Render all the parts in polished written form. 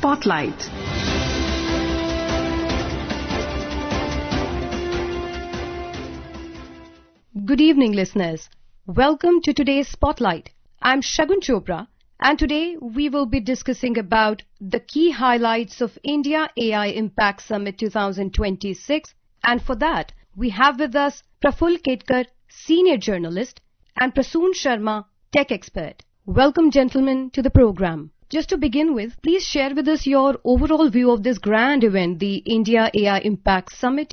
Spotlight. Good evening, listeners. Welcome to today's Spotlight. I'm Shagun Chopra, and today we will be discussing about the key highlights of India AI Impact Summit 2026. And for that, we have with us Praful Ketkar, senior journalist, and Prasoon Sharma, tech expert. Welcome, gentlemen, to the program. Just to begin with, please share with us your overall view of this grand event, the India AI Impact Summit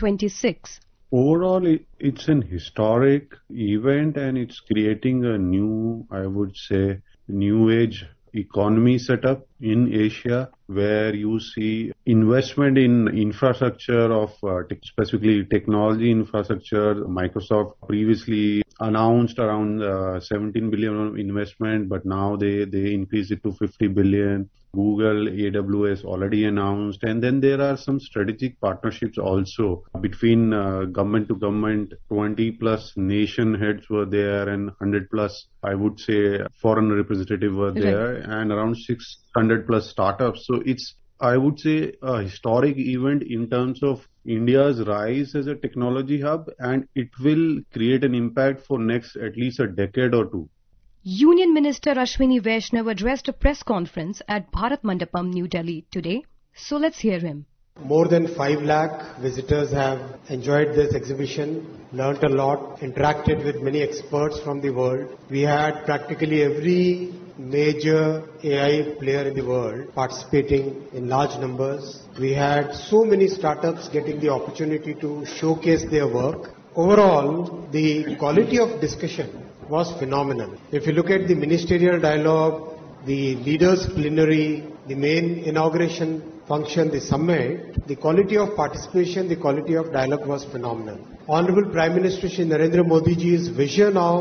2026. Overall, it's an historic event and it's creating a new, I would say, new age economy setup in Asia where you see investment in infrastructure of specifically technology infrastructure. Microsoft previously announced around 17 billion of investment, but now they increased it to 50 billion. Google, AWS already announced, and then there are some strategic partnerships also between government to government. 20 plus nation heads were there and 100 plus, I would say, foreign representatives were there, and around 600 plus startups. So it's, I would say, a historic event in terms of India's rise as a technology hub, and it will create an impact for next at least a decade or two. Union Minister Ashwini Vaishnav addressed a press conference at Bharat Mandapam, New Delhi today. So let's hear him. More than 5 lakh visitors have enjoyed this exhibition, learnt a lot, interacted with many experts from the world. We had practically every major AI player in the world participating in large numbers. We had so many startups getting the opportunity to showcase their work. Overall, the quality of discussion was phenomenal. If you look at the ministerial dialogue, the leaders plenary, the main inauguration function, the summit, the quality of participation, the quality of dialogue was phenomenal. Honorable Prime Minister Shri Narendra Modi ji's vision of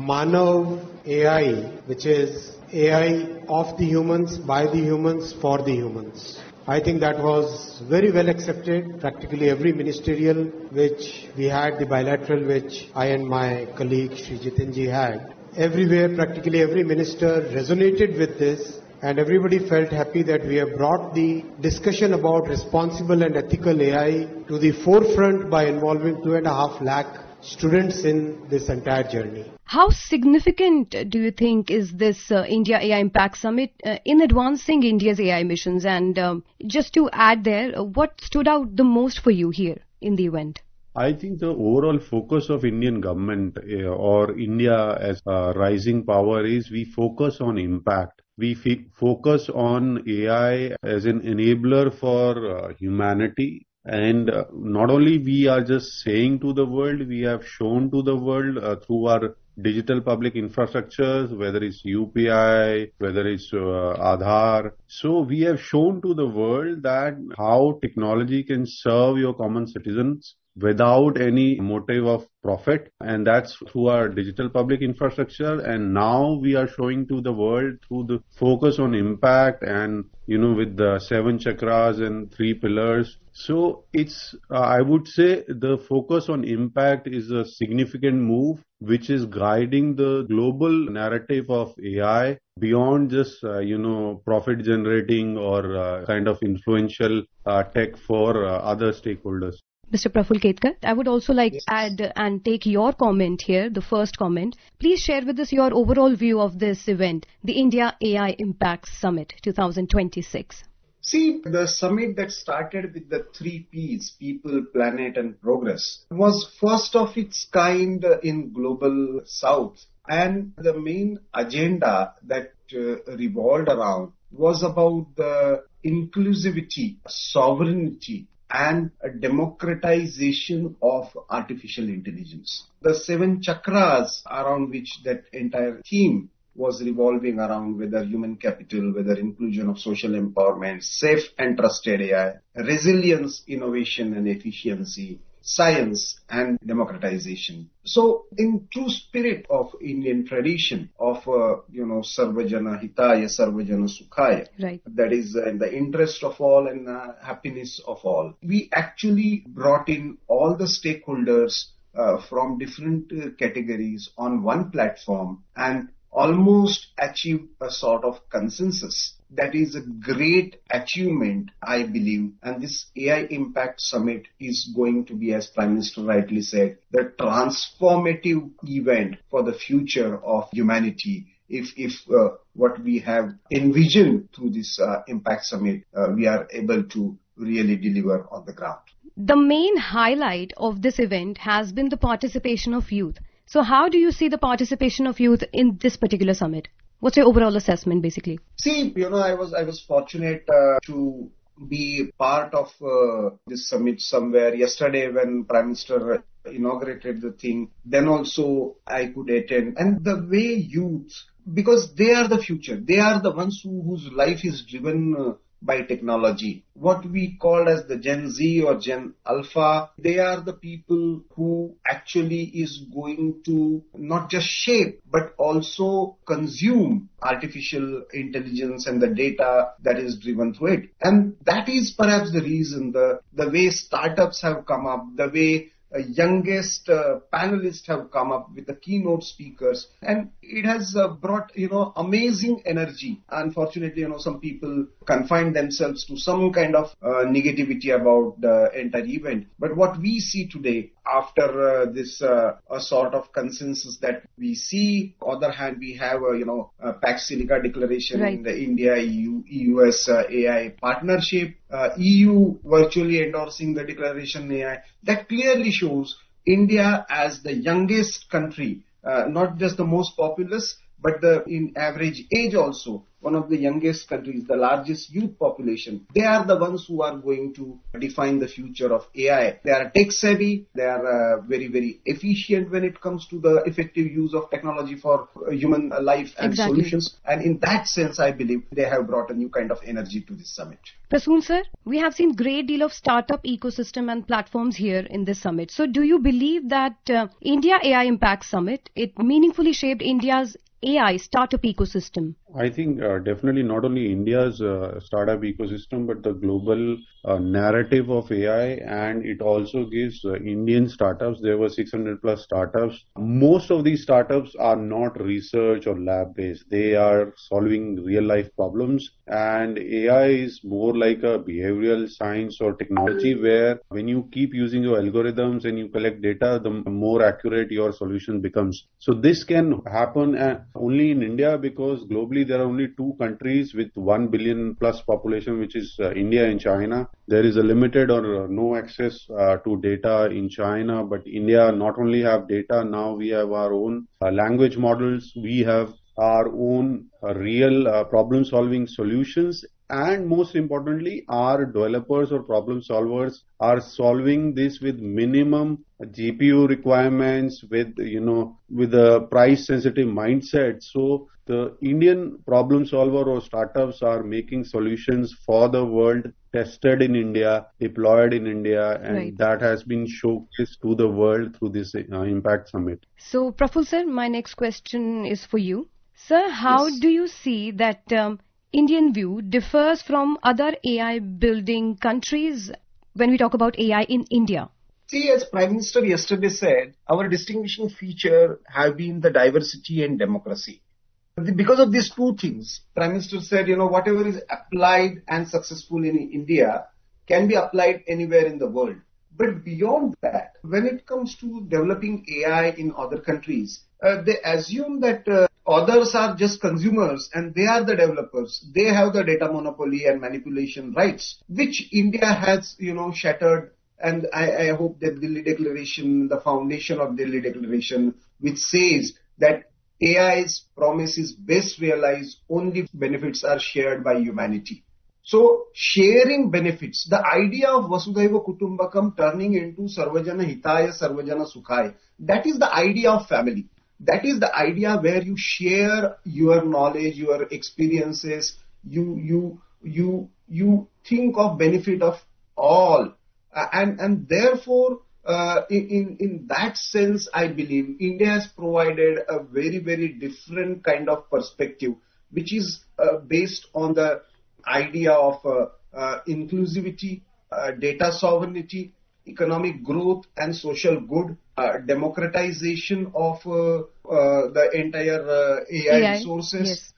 Manav AI, which is AI of the humans, by the humans, for the humans. I think that was very well accepted. Practically every ministerial which we had, the bilateral which I and my colleague Shri Jitin ji had, everywhere practically every minister resonated with this, and everybody felt happy that we have brought the discussion about responsible and ethical AI to the forefront by involving 2.5 lakh students in this entire journey. How significant do you think is this India AI Impact Summit in advancing India's AI missions? And just to add there, what stood out the most for you here in the event? I think the overall focus of Indian government or India as a rising power is we focus on impact. We focus on AI as an enabler for humanity. And not only we are just saying to the world, we have shown to the world through our digital public infrastructures, whether it's UPI, whether it's Aadhaar. So we have shown to the world that how technology can serve your common citizens without any motive of profit, and that's through our digital public infrastructure. And now we are showing to the world through the focus on impact and, with the 7 chakras and 3 pillars. So it's, I would say the focus on impact is a significant move which is guiding the global narrative of AI beyond just, profit generating or kind of influential tech for other stakeholders. Mr. Praful Ketkar, I would also like to add and take your comment here, the first comment. Please share with us your overall view of this event, the India AI Impact Summit 2026. See, the summit that started with the 3 Ps, people, planet and progress, was first of its kind in global south. And the main agenda that revolved around was about the inclusivity, sovereignty and a democratization of artificial intelligence. The 7 chakras around which that entire theme was revolving around, whether human capital, whether inclusion of social empowerment, safe and trusted AI, resilience, innovation and efficiency, science and democratization. So in true spirit of Indian tradition of, Sarvajana Hitaya, Sarvajana Sukhaya, right, that is in the interest of all and happiness of all, we actually brought in all the stakeholders from different categories on one platform, and almost achieved a sort of consensus. That is a great achievement, I believe. And this AI Impact Summit is going to be, as Prime Minister rightly said, the transformative event for the future of humanity. If what we have envisioned through this Impact Summit, we are able to really deliver on the ground. The main highlight of this event has been the participation of youth. So how do you see the participation of youth in this particular summit? What's your overall assessment, basically? See, I was fortunate to be part of this summit somewhere yesterday when Prime Minister inaugurated the thing. Then also I could attend. And the way youth, because they are the future, they are the ones whose life is driven by technology. What we call as the Gen Z or Gen Alpha, they are the people who actually is going to not just shape but also consume artificial intelligence and the data that is driven through it. And that is perhaps the reason the way startups have come up, the way youngest panelists have come up with the keynote speakers, and it has brought amazing energy. Unfortunately, some people confine themselves to some kind of negativity about the entire event. But what we see today, after this a sort of consensus that we see, on the other hand, we have a Pax Silica declaration in the India EU-US AI partnership, EU virtually endorsing the declaration AI. That clearly shows India as the youngest country, not just the most populous, but in average age also, one of the youngest countries, the largest youth population. They are the ones who are going to define the future of AI. They are tech savvy. They are very, very efficient when it comes to the effective use of technology for human life and solutions. And in that sense, I believe they have brought a new kind of energy to this summit. Prasoon sir, we have seen great deal of startup ecosystem and platforms here in this summit. So do you believe that India AI Impact Summit, it meaningfully shaped India's AI startup ecosystem? I think definitely not only India's startup ecosystem, but the global narrative of AI, and it also gives Indian startups. There were 600 plus startups. Most of these startups are not research or lab based. They are solving real life problems, and AI is more like a behavioral science or technology where when you keep using your algorithms and you collect data, the more accurate your solution becomes. So this can happen only in India, because globally there are only two countries with 1 billion plus population, which is India and China. There is a limited or no access to data in China, but India not only have data, now we have our own language models, we have our own real problem solving solutions, and most importantly, our developers or problem solvers are solving this with minimum GPU requirements, with a price sensitive mindset. So the Indian problem solver or startups are making solutions for the world, tested in India, deployed in India, and that has been showcased to the world through this Impact Summit. So Praful sir, my next question is for you. Sir, how do you see that Indian view differs from other AI building countries when we talk about AI in India? See, as Prime Minister yesterday said, our distinguishing feature have been the diversity and democracy. Because of these two things, Prime Minister said, whatever is applied and successful in India can be applied anywhere in the world. But beyond that, when it comes to developing AI in other countries, they assume that others are just consumers and they are the developers. They have the data monopoly and manipulation rights, which India has, shattered. And I hope that Delhi Declaration, the foundation of Delhi Declaration, which says that AI's promise is best realized only if benefits are shared by humanity. So sharing benefits, the idea of Vasudhaiva Kutumbakam turning into Sarvajana Hitaya, Sarvajana Sukhaya, that is the idea of family. That is the idea where you share your knowledge, your experiences, you think of benefit of all. And therefore, in that sense, I believe India has provided a very, very different kind of perspective, which is based on the idea of inclusivity, data sovereignty, economic growth and social good, democratization of the entire AI resources. Yes.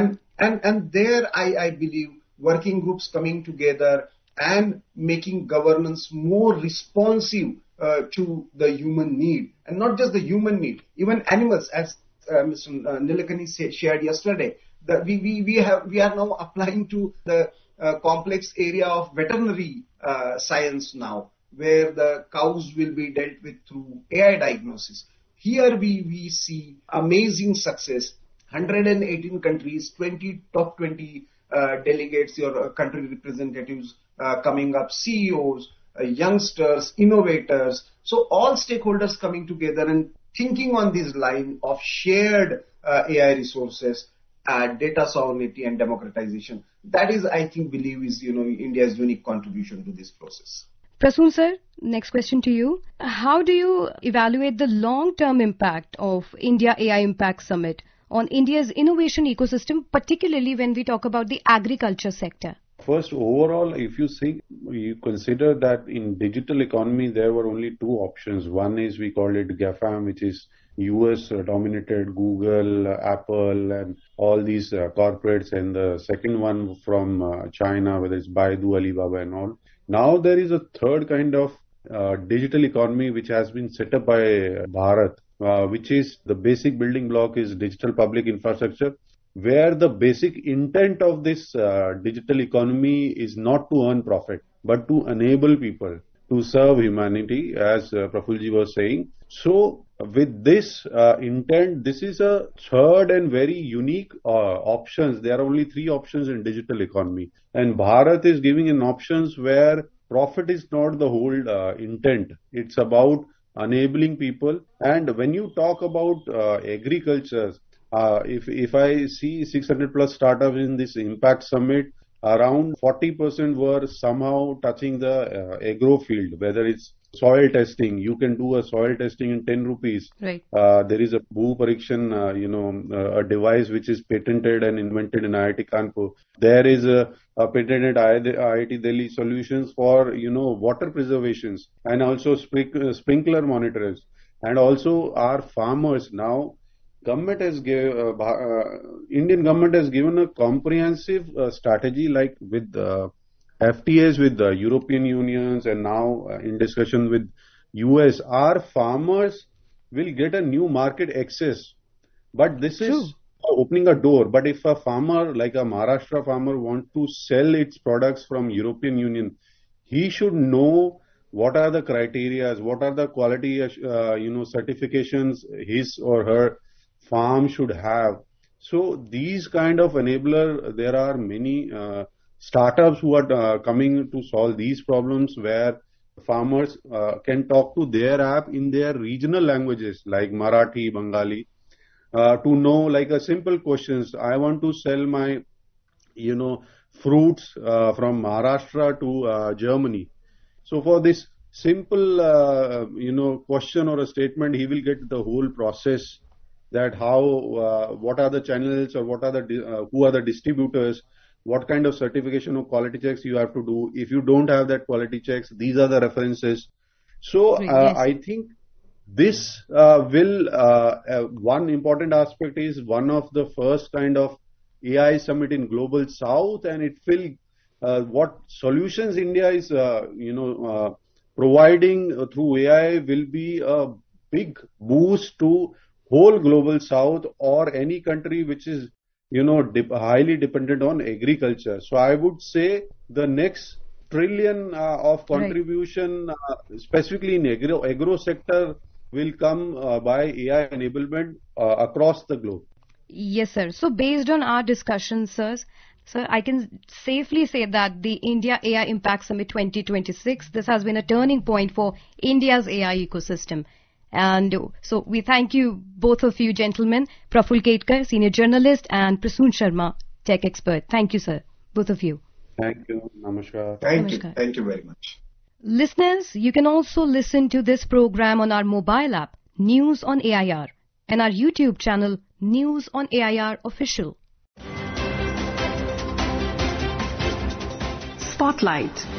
And there I believe working groups coming together and making governance more responsive to the human need, and not just the human need, even animals, as Mr. Nilekani shared yesterday. That we are now applying to the complex area of veterinary science now, where the cows will be dealt with through AI diagnosis. Here we see amazing success. 118 countries, top 20 delegates, your country representatives coming up, CEOs, youngsters, innovators. So all stakeholders coming together and thinking on this line of shared AI resources, data sovereignty and democratization. That is, I think, is India's unique contribution to this process. Prasoon sir, next question to you. How do you evaluate the long-term impact of India AI Impact Summit on India's innovation ecosystem, particularly when we talk about the agriculture sector? First, overall, if you consider that in digital economy, there were only two options. One is, we call it GAFAM, which is US dominated, Google, Apple, and all these corporates. And the second one from China, whether it's Baidu, Alibaba and all. Now there is a third kind of digital economy which has been set up by Bharat, which is the basic building block is digital public infrastructure, where the basic intent of this digital economy is not to earn profit, but to enable people to serve humanity, as Prafulji was saying. So with this intent, this is a third and very unique options. There are only three options in digital economy, and Bharat is giving an options where profit is not the whole intent. It's about enabling people. And when you talk about agriculture, if I see 600 plus startups in this Impact Summit, around 40% were somehow touching the agro field, whether it's soil testing. You can do a soil testing in 10 rupees. Right. There is a Bhu Parikshan, a device which is patented and invented in IIT Kanpur. There is a patented IIT Delhi solutions for, water preservations and also sprinkler monitors. And also our farmers now, Indian government has given a comprehensive strategy, like with FTAs with the European Unions and now in discussion with US. Our farmers will get a new market access, but this is opening a door. But if a farmer like a Maharashtra farmer wants to sell its products from European Union, he should know what are the criteria, what are the quality certifications his or her farm should have. So these kind of enabler, there are many startups who are coming to solve these problems, where farmers can talk to their app in their regional languages like Marathi, Bengali, to know like a simple questions. I want to sell my, fruits from Maharashtra to Germany. So for this simple, question or a statement, he will get the whole process, that how, what are the channels, or what are the, who are the distributors, what kind of certification or quality checks you have to do. If you don't have that quality checks, these are the references. So Yes. I think this will, one important aspect is one of the first kind of AI summit in Global South, and it will, what solutions India is, providing through AI will be a big boost to whole Global South or any country which is, highly dependent on agriculture. So I would say the next trillion of contribution, specifically in agro sector, will come by AI enablement across the globe. Yes, sir. So based on our discussion, sir, I can safely say that the India AI Impact Summit 2026, this has been a turning point for India's AI ecosystem. And so we thank you, both of you gentlemen, Praful Ketkar, senior journalist, and Prasoon Sharma, tech expert. Thank you, sir, both of you. Thank you. Namaskar. Thank you. Namaskar. Thank you very much. Listeners, you can also listen to this program on our mobile app, News on AIR, and our YouTube channel, News on AIR Official. Spotlight.